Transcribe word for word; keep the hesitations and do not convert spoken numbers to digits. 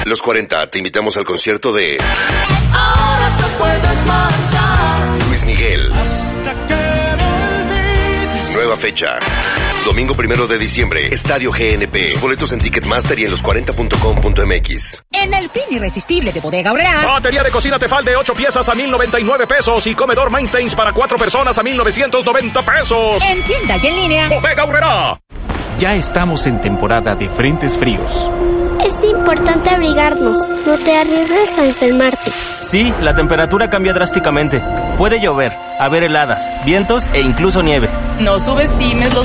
Los cuarenta, te invitamos al concierto de Ahora te puedes marchar. Luis Miguel. Hasta que me olvides. Nueva fecha. Domingo primero de diciembre, Estadio G N P. Boletos en Ticketmaster y en los cuarenta punto com punto m x. En el fin irresistible de Bodega Aurrerá. Batería de cocina Tefal de ocho piezas a mil noventa y nueve pesos y comedor Mainstays para cuatro personas a mil novecientos noventa pesos. En tienda y en línea. Bodega Aurrerá. Ya estamos en temporada de frentes fríos. Es importante abrigarnos, no te arriesgues a enfermarte. Sí, la temperatura cambia drásticamente. Puede llover, haber heladas, vientos e incluso nieve. No subestimes los